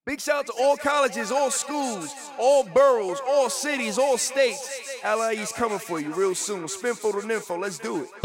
Big shout out to all colleges, all schools, all boroughs, all cities, all states. LIE's coming for you real soon. Spinfo to Nympho, let's do it.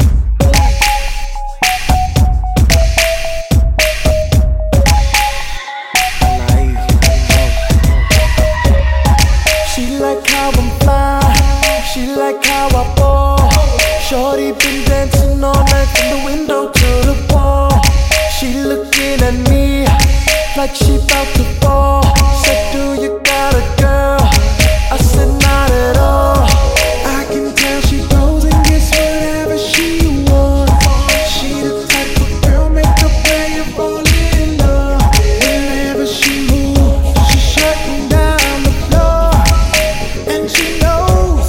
She like how I'm fly, she like how I ball. Shorty been dancing all night from the window to the wall. She looking at me like she bout to fall. Said, do you got a girl? I said, not at all. I can tell she goes and gets whatever she wants. She the type of girl make a player fall in love. Whenever she moves, she's shutting down the floor. And she knows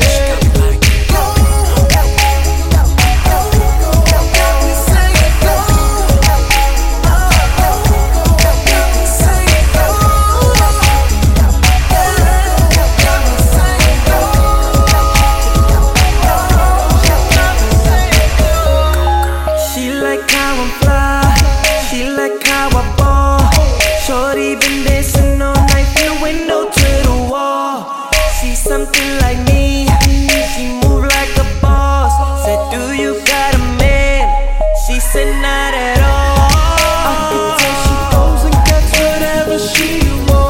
shorty been dancing all night from the window to the wall. She's something like me, she move like a boss. Said, do you got a man? She said, not at all. I can tell she goes and gets whatever she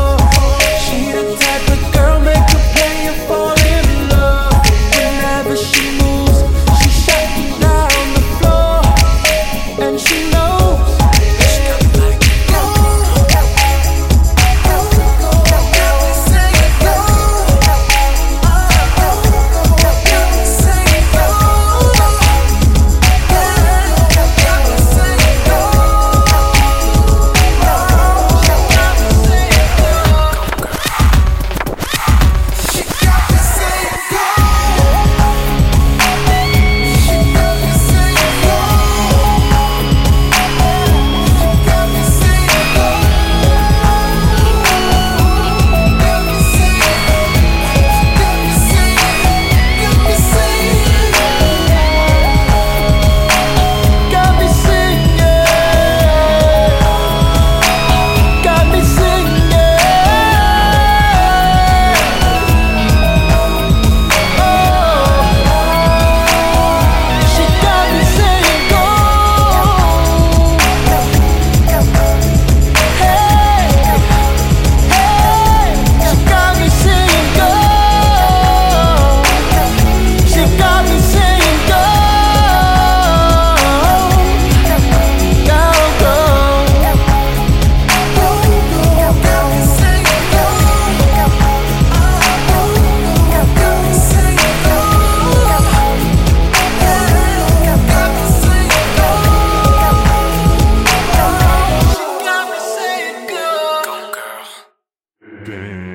wants. She the type of girl make a player fall in love. Whenever she moves, she's shutting down the floor. And she knows Damn.